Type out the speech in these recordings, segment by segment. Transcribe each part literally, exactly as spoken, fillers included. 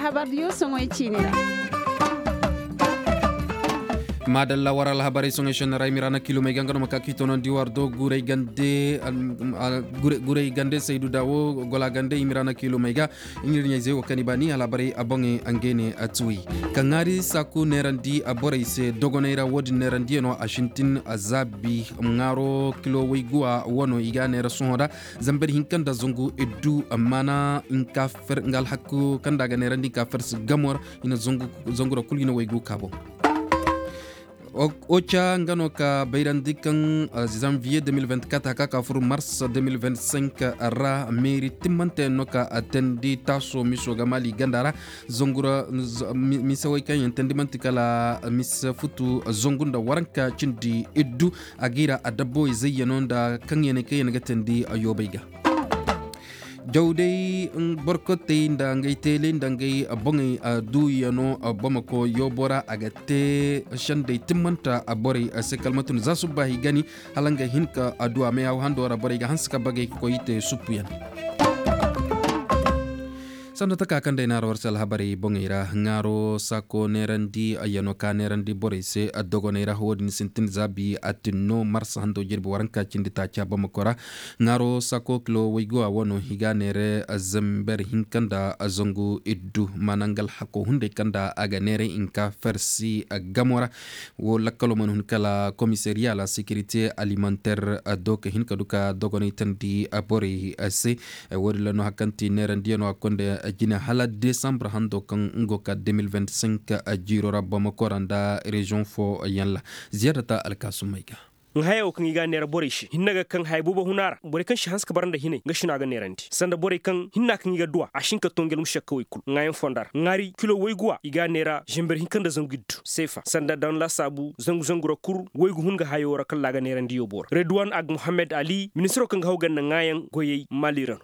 alhabardiyo songoy cinera madalla waral habari songe shenara mirana kilo me gangano makakito non diwar do gure gande gure gure gande Seydou Dawo gola gande mirana kilo mega ingir nyeze ko kanibani ala bari abonge angene atui kangari saku nerandi abore se dogonera wodi nerandi no ashintin azabi ngaro kilo wigua wono iga nera sonda zamberi hinkanda zongu edu amana inka fer ngal hakku kanda ga nerandi ka fer gamor ina zongu zongu kulgino wigu kabo Ocha ngano ka bayrandikan janvier deux mille vingt-quatre haka ka furu mars deux mille vingt-cinq ra mairie timante noka atendi taso miso gamali gandara zongura misawai kan yantendimanti kala mis futu zongunda waranka cindi iddu agira adabo zayyano kan yene kayen gatendi ayobaiga jawdey borkote ndangay tele ndangay bongi du yano Bamako yobora agate shande timmanta abori sekalmatun zasubahi gani halanga hinka adu ame aw handora bori ga hanska bagay ko yite supuyan sanda taka kan dai naro warsal habari bongira ngaro sako nerandi ayano ka nerandi borise adogo nera hodin sintin zabi atino mars hando jirbo waranka cindi ta cha Bamakora ngaro sako klo wigo awono higa nere azamber hinkanda azongu iddu manangal hako hunde kanda aga nere inka fersi gamora wo lakalo man hunkala commissariat la sécurité alimentaire adok hinkaduka dogoni tandi abori ase wodla no hakanti nerandi no akonde jina hala décembre hando kan ngoka deux mille vingt-cinq a jiro Bamako randa région fo yalla ziyarata alkasumayga ngaya o kan iga nera borishi hinnaga kan haybuba hunara bore kan shi hanska baranda hine gashina ga neranti sanda bore kan hinna kan iga duwa ashinka tongel mushakka way kul ngayen fondar ngari kilo way guwa iga nera jember hinkanda zangiddu sefa sanda dan la sabu zangu zangura kur way gu hunga hayo ra kala ga nerandi yo bor Redouane Ag Mohamed Ali ministre kan hawgan na ngayen goyey maliran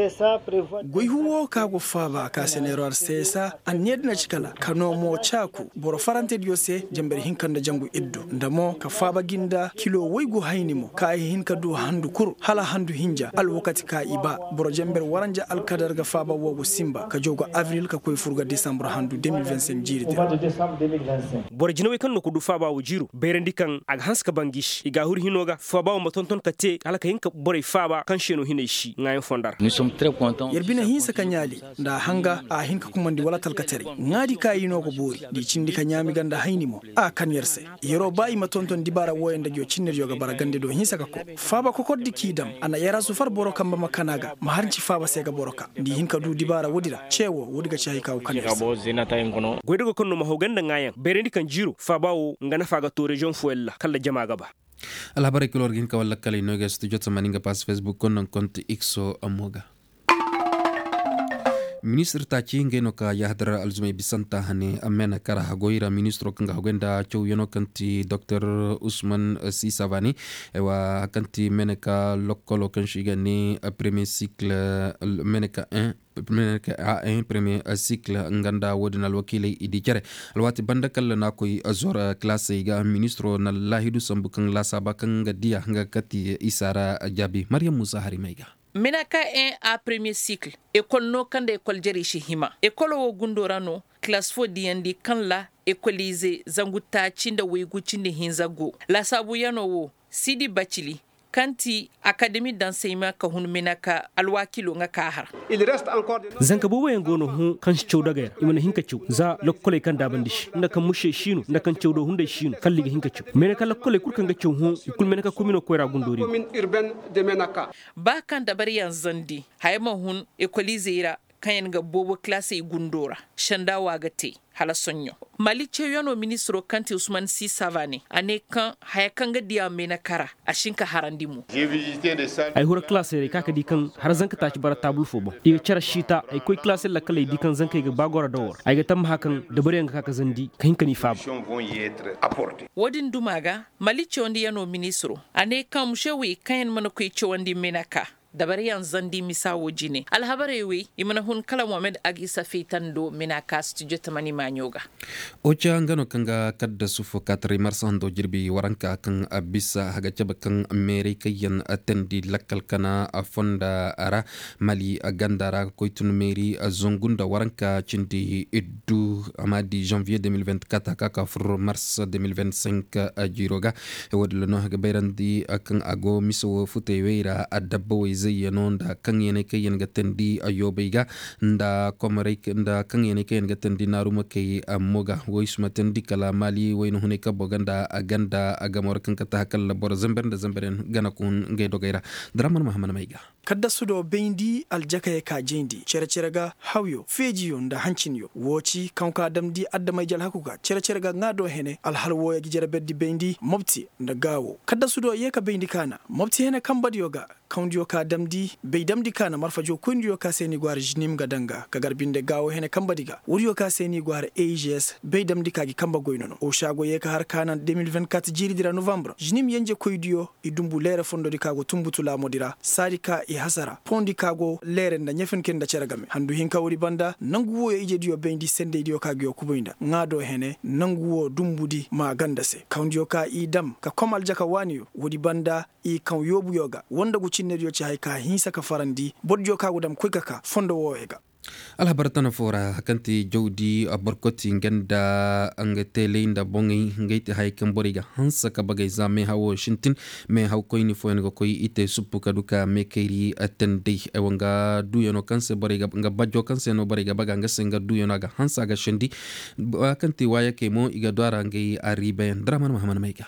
goy huwo ka go faba ka senero sesa anyedna chikala kano mo chaku boro farante diose jember hinkanda jangu iddu ndamo ka faba ginda kilo waygo haynimo ka hin kadu handu kur hala handu hinja al wakati ka iba boro jember waranja al kadar ga faba wogo simba ka jogo avril ka koy furga december handu deux mille vingt-cinq jirite boro jinowe kan no kudu faba wo jiru berendi kan ag hanska bangish iga hur hinoga faba wo tonton kate ala ka hinka boro faba kan sheno hineshi ngayen fondar nous sommes très contents yerbina hinsa kanyali nda hanga a hinka kumandi wala talkatari ngadi ka yino ko bori di cindi ka nyami ganda haynimo a kan yerse yero bayi ma tonton dibara woyenda gyo cinner yoga baragande do hinsa ko faba ko koddi kidam ana yara su far boro kamba makanaga ma harci faba sega boroka di hinka du dibara wodira cewo wodiga ci hayka kan yabo zinata ngono goydo ko no ma hoganda ngayan berendi kan jiru faba wo ngana faga to region fuella kala jama gaba alhabari kolor gin ka walla kala no gestu jotsa maninga pas Facebook kon non compte xo amoga ministre ta cinge no ka yahdara alzumay bisanta hane amena kara hagoira ministro kanga hogenda chow yono kanti Dr Ousmane Sy Savani wa kanti meneka lokolo kan shigani premier cycle meneka un meneka A un premier cycle nganda wodina wakile idi jare alwati bandakal na koy azora classe ga ministro na lahidu sambu kan la sabakan dia nga kati isara jabi Mariam Musa Harimaiga Menaka un a premier cycle école no kanda école jeri shi hima école wo gundorano classe fo diandi kan la écoliser zanguta cinda wegu cinde hinzago la sabu yano wo Sidi Bachili kanti académie d'enseignement ka hun menaka alwakilo nga kahar il reste encore zanka bo wayan gono hu kan chow daga imana hinka chow za lokkole kan dabandish nda kan mushe shinu nda kan chow do hunde shinu kalliga hinka chow menaka lokkole kur kan ga chow hu kul menaka komino ko ra gundori commune urbaine de Menaka ba kan da bari yan zandi hayma hun equaliser kayen ga bobo classe gundora shanda wagate hala sonyo mali cheyono ministro kanti Ousmane Sy Savani ane kan hayakanga dia menakara ashinka harandimu j'ai visité des salles ay hura classe re kaka di kan har zanka ta ci bara tabul fo bo diga cara shita ay koy classe la kala di kan zanka ga bagora dawor ay ga tam hakan da bare nga kaka zandi kan kani fa vont y être apportées wodin dumaga mali cheyondi yano ministro ane kan mushewi kayen mana koy cheyondi menaka dabari yan zandi misawo jine alhabare we imana hun kala Mohamed Agisa fitando mina ka studio tamani manyoga ocha ngano kanga kadda sufo katri marsando jirbi waranka kan abisa haga kan America yan atendi lakal kana fonda ara Mali agandara koitun meri zongunda waranka cindi iddu amadi janvier deux mille vingt-quatre kaka fur mars deux mille vingt-cinq jiroga wadlo no haga bayrandi kan ago miso futeweira adabbo zeyano nda kan yene kayen gatendi ayobeiga nda komarek nda kan yene kayen gatendi naruma kay moga woisuma tendi kala Mali wayno huneka boganda aganda agamor kan kata hakal bor zamber nda zamberen gana kun ngay dogaira draman mahamana maiga kadda sudo bendi aljaka ka jendi cere cerega hawyo fejiyo nda hancinyo woci kanka damdi adda mai jal hakuga cere cerega ngado hene alhalwo ya gijere beddi bendi mobti nda gawo kadda sudo yeka bendi kana mobti hene kambadi yoga kaundiyo ka damdi be damdi kana marfajo kundiyo ka seni gwar jinim gadanga ka garbinde gawo hene kambadiga wuriyo ka seni gwar A G S be damdi ka gi kamba goynono o shago yeka har kana deux mille vingt-quatre jiri dira novembre jinim yenje koydiyo idumbu lere fondo di kago tumbutula modira sadika i hasara pondi kago lere nda nyefen kenda ceragame handu hinka wuri banda nanguwo e ije diyo bendi sende diyo kagyo kuboinda ngado hene nanguwo dumbudi ma gandase kaundiyo ka i dam ka komal jaka waniyo wuri banda i kan yobu yoga wanda gucinne diyo ci hayka hinsa ka farandi bodjo kago dam kuikaka fondo wo ega alhabaratana fora kanti jawdi barkoti nganda angatele bongi ngaiti hay kamboriga hansa ka bagay zame hawo shintin me haw koyni fo en koy ite suppu kaduka me kayri atende e wanga duyono kanse bariga nga bajjo kanse no bariga baga nga senga duyono ga hansa ga shendi kanti waya ke mo iga dwara ngay aribe draman mahamana maiga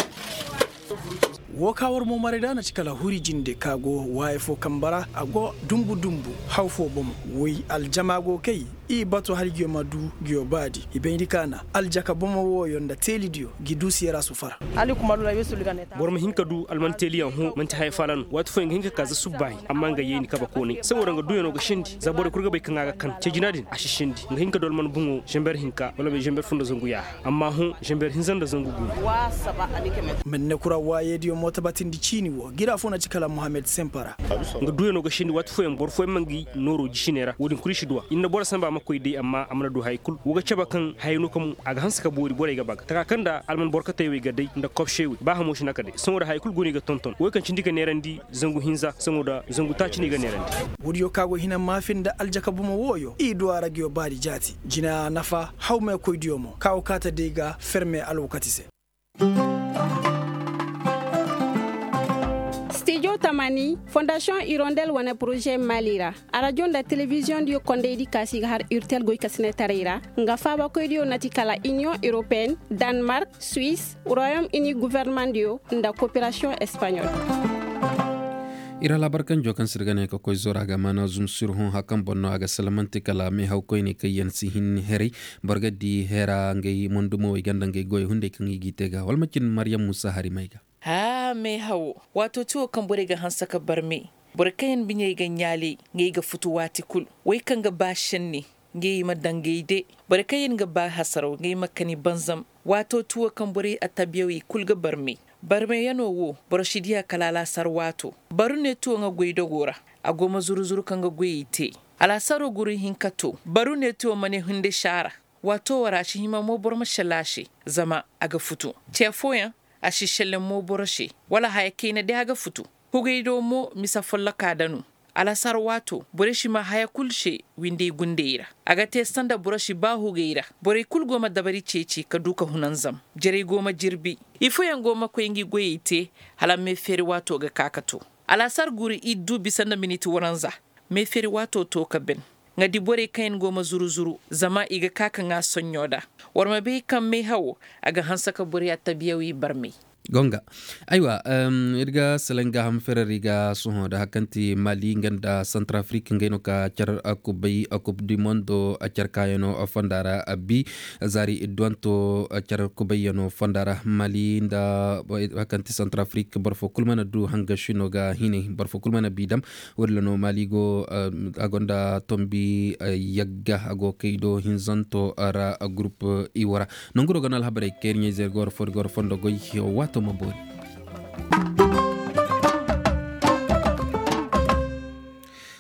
wokawar mo marida na cikala huri jinde kago waye fo kambara ago dumbu dumbu hawfo bom wi aljamago kai i bato har gyo madu gyo badi ibendi kana aljaka bomo wo yonda telidio gidusi era sufara ali kuma dula yesu ligane ta borma hinka du alman teliyan hu man ta hayfalan watu fo hinka kaza subai amma nga yeni kaba kone saboda nga duyono ga shindi zabore kurga bai kan aga kan ce jinadin a shindi nga hinka dol man bungo jember hinka wala be jember fundo zangu ya amma hu jember hinzan da zangu gu wa saba alike men ne kura waye dio mota batindi chini wo gira fo na cikala Mohamed Sempara nga duyono ga shindi watu fo en bor fo mangi noro jishinera wodin kurishi duwa inna bor samba makoy de amma amna du haykul wuga caba kan hayno kam aga hanska bori bore ga bag taka kanda alman borkatay we ga dai nda kopshewi ba hamo shinaka de songoda haykul goni ga tonton wo kan cindika nerandi zangu hinza songoda zangu tacini ga nerandi wodiyo kago hina mafin da aljaka bumo woyo i duara gyo bari jati jina nafa hawme koy diomo kaw kata de ga ferme alwakatise Studio Tamani, Fondation Hirondelle wana projet Malira. Arajon da télévision dio konde di kasi har urtel goy kasine tarira. Nga faba koy dio natikala Union Européenne, Danemark, Suisse, Royaume-Uni gouvernement dio nda coopération espagnole. ira labarkan jokan sirgane ko koy zora ga mana zum surhon hakan bonno aga salamanti kala me haw koy ni kayen si hin heri borgadi hera ngay mondumo wi ganda ngay goy hunde kan yigite ga walmacin Maryam Musa hari maiga ha me hawo wato tuwo kan bore ga hansa ka barme burkayen binye ga nyale ngai ga futuwati kul wai kan ga bashin ne ngai madangaide burkayen ga ba hasaro ngai makani banzam wato tuwo kan bore atabiyawi kul ga barme barme yano wo boroshidiya kalala sarwato baru ne tuwo nga goido gora agoma zuruzuru kan ga goyite ala saro guri hinkato baru ne tuwo mane hunde shara wato warashi hima mo borma shalashi zama aga futu tefoya a shishellen mo boroshe wala hayake na da ga futu hugaido mo misa folla kadanu alasar wato boreshi ma haya kulshe winde gundeira aga te standa boroshi ba hugaira bore kul goma dabari ceci ka duka hunanzam jere goma jirbi ifo yan goma ko yangi goyite hala me feri wato ga kakato alasar guri iddu bisanda miniti waranza me feri wato to ka ben ngadi bore kain goma zuru zuru zama iga kaka nga sonyoda warma be kam me hawo aga hansaka bore atabiyawi barmi gonga aywa um, irga selenga ham ferriga suho da hakanti Mali nganda Centrafrique ngeno ka char akubai akub du mondo char kayano fandara abi zari idwanto char kubayano fandara Mali nda hakanti Centrafrique barfo kulmana du hanga shinoga hine barfo kulmana bidam wurlano Mali go um, agonda tombi uh, yagga ago keido hinzanto ara uh, groupe iwara nonguro ganal habare kernye zer gor for gor fondo goy wat Maburi.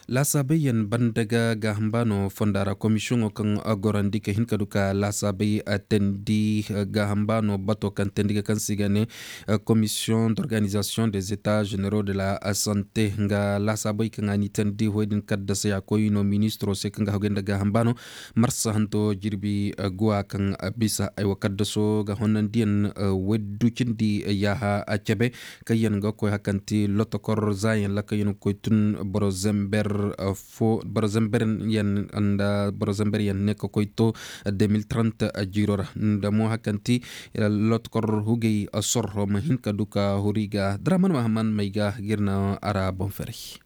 lasabayan bandaga ga hambano fondara commission kan agorandi ke hinka duka lasabay atendi ga hambano bato kan tendiga kan sigane commission d'organisation des états généraux de la santé nga lasabay kan ani tendi hoydin kadda sa yakoyino ministro se kan ga hogenda ga hambano marsa hanto jirbi gwa kan bisa ay wakadda so ga honandian weddu cindi yaha acabe kayen ga koy hakanti lotokor zayen la kayen koy tun borozember fo borozember yen anda borozember yen nek koy to deux mille trente jirora ndamo hakanti lotokor hugey sorro ma hinka duka huriga draman mahaman mayga girna ara bonferi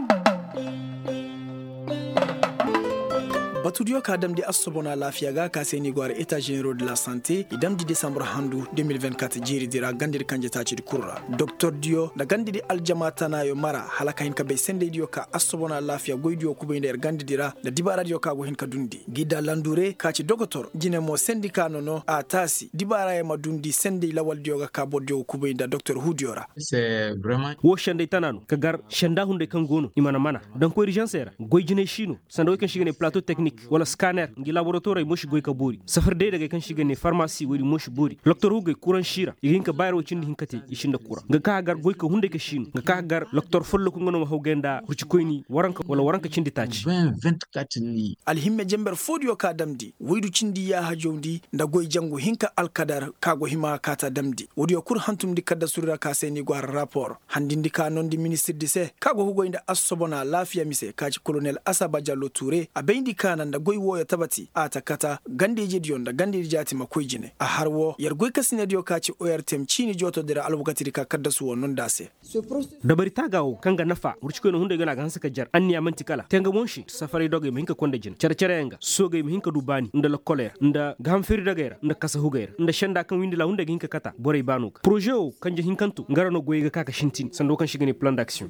batudiyo ka damdi assobona lafiya ga ka seni gwar état généraux de la santé idam di décembre handu deux mille vingt-quatre jiri dira gandir kanje taci di kurra docteur Dio da gandidi aljamata na yo mara halaka hin ka be sende dio ka assobona lafiya goydiyo ku be nder gandidira da dibara dio ka go hin ka dundi gida landure ka ci docteur jine mo syndicat nono a tasi dibara e madundi sende lawal dio ga ka boddio ku be nda docteur Hudiora c'est vraiment wo shande tananu ka gar shanda hunde kan gono imana mana dan ko urgence era goyjine shino sando kan shigene plateau technique wala scanner ngi laboratoire moshi goy ka bori safar de daga kan shiga ne pharmacie wori moshi bori docteur hugay kuran shira yin ka bayar wacin hin kate ishin da kura ga ka gar goy ka hunde ka shin ga ka gar docteur follo ko ngono haw genda ruci koyni waranka wala waranka cindi taci vingt vingt-quatre ni alhimme jember fodio ka damdi woydu cindi ya hajowdi nda goy jangu hinka alkadar ka go hima kata damdi wodi kur hantum di kadda surra ka seni go rapport handindi ka non di ministre de se ka go hugo inda assobona lafiya mise kaci colonel Asaba Jallo Touré abendi kana da goy woya tabati a takata gandeje diyon da gandeje jati makoy jine a harwo yar goy kasine diyo kaci O R T M chini joto dira albukatiri ka kadda su wonnon dase da bari tagawo kanga nafa urci koy no hunde gana ga hansa ka jar anniya manti kala tenga monshi safari doge mi hinka konda jin cer cer nga soge mi hinka dubani nda la colère nda gam feri dagera nda kasa hugera nda shanda kan windi la hunde hinka kata bore banuka projet o kanje hinkantu ngarano goy ga kaka shintin sando kan shigani plan d'action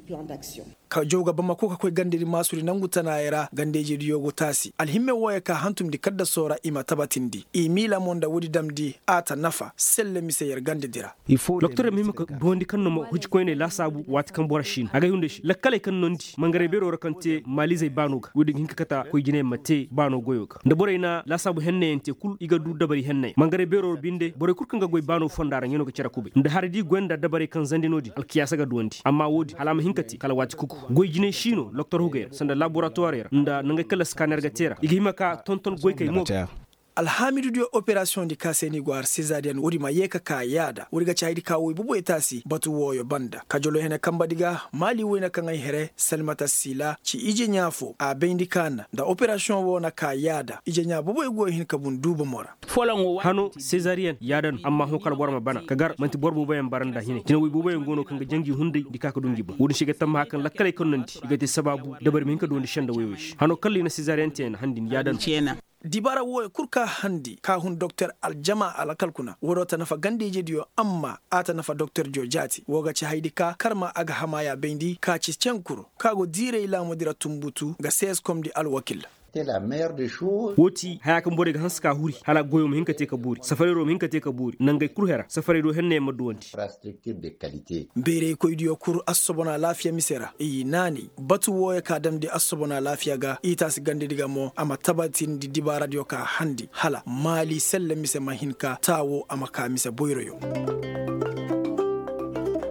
ka joga bamako ka koy gandiri masuri nangutana era gandeje diyo go tasi alhimme woya ka hantum di kadda sora ima tabatindi i mila monda wudi damdi ata nafa selle mise yer gande dira docteur mi maka bondi kan no huji koyne la sabu wat kan bora shin aga hunde shi lakkale kan nondi mangare bero rakante malize banuga wudi hinka kata koy jine mate bano goyoka nda bore ina la sabu henne ente kul iga du dabari henne mangare bero binde bore kurkan ga goy bano fondara ngeno ga cera kube nda hardi gwenda dabari kan zandinodi alkiyasa ga duwandi amma wodi alama hinkati kala wati kuku goy jine shino docteur huger sanda laboratoire nda nanga kala scanner ga tera igima ka tonton goy kay mo alhamidu dio operation di kaseni gwar cesarian wuri ma yeka ka yada wuri ga chaydi ka woy bubu etasi batu woyo banda kajolo hene kamba diga mali wena kan ay here salmata sila ci ije nyafo a bendi kana da operation wona ka yada ije nya bubu ego hin ka bun duba mora hano cesarian yadan amma ho kar borma bana kagar manti borbu bayan baranda hine kina woy bubu en gono kan ga jangi hunde di kaka dungi ba wuri shiga tamma hakan lakkale kon nanti igati sababu dabar min ka don shanda woyoshi hano kalli na cesarian ten handin yadan cena dibara woy kurka handi ka hun docteur aljama alakalkuna worota nafa gandeje diyo amma ata nafa docteur jojati woga ci haydi ka karma aga hamaya bendi ka ci cenkuru kago dire ila modira tumbutu ga ses comme di alwakil c'est la meilleure des choses woti haya kan bore ga hanska huri hala goyo mu hinka te ka buri safari ro mu hinka te ka buri nangay kurhera safari do henne maddu wonti infrastructure de qualité bere ko idiyo kur assobona lafiya misera e nani batu woya ka damde assobona lafiya ga ita si gande diga mo ama tabatin di dibara dio ka handi hala mali selle mise mahinka tawo ama ka mise boyroyo